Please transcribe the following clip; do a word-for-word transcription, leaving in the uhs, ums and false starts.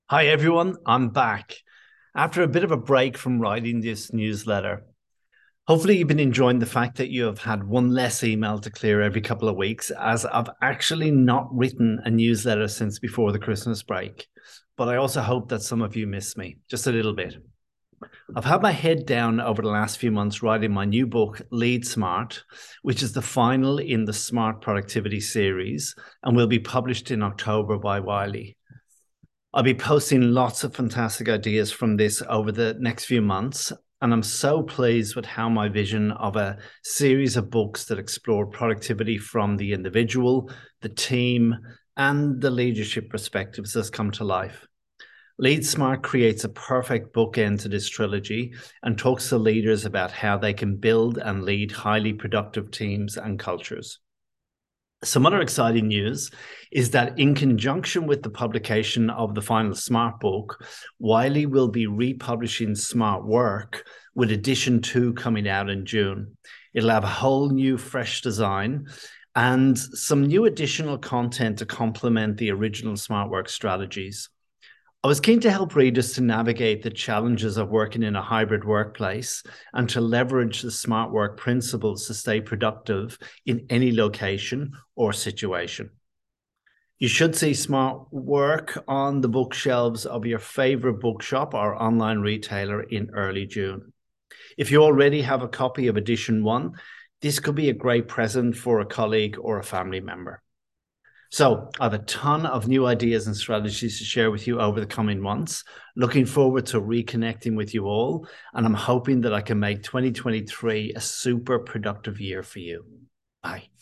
Hi, everyone. I'm back after a bit of a break from writing this newsletter. Hopefully, you've been enjoying the fact that you have had one less email to clear every couple of weeks, as I've actually not written a newsletter since before the Christmas break. But I also hope that some of you miss me just a little bit. I've had my head down over the last few months writing my new book, Lead Smart, which is the final in the Smart Productivity series and will be published in October by Wiley. I'll be posting lots of fantastic ideas from this over the next few months, and I'm so pleased with how my vision of a series of books that explore productivity from the individual, the team, and the leadership perspectives has come to life. Lead Smart creates a perfect bookend to this trilogy and talks to leaders about how they can build and lead highly productive teams and cultures. Some other exciting news is that in conjunction with the publication of the final Smart book, Wiley will be republishing Smart Work with edition two coming out in June. It'll have a whole new fresh design and some new additional content to complement the original Smart Work strategies. I was keen to help readers to navigate the challenges of working in a hybrid workplace and to leverage the smart work principles to stay productive in any location or situation. You should see Smart Work on the bookshelves of your favorite bookshop or online retailer in early June. If you already have a copy of edition one, this could be a great present for a colleague or a family member. So I have a ton of new ideas and strategies to share with you over the coming months. Looking forward to reconnecting with you all, and I'm hoping that I can make twenty twenty-three a super productive year for you. Bye.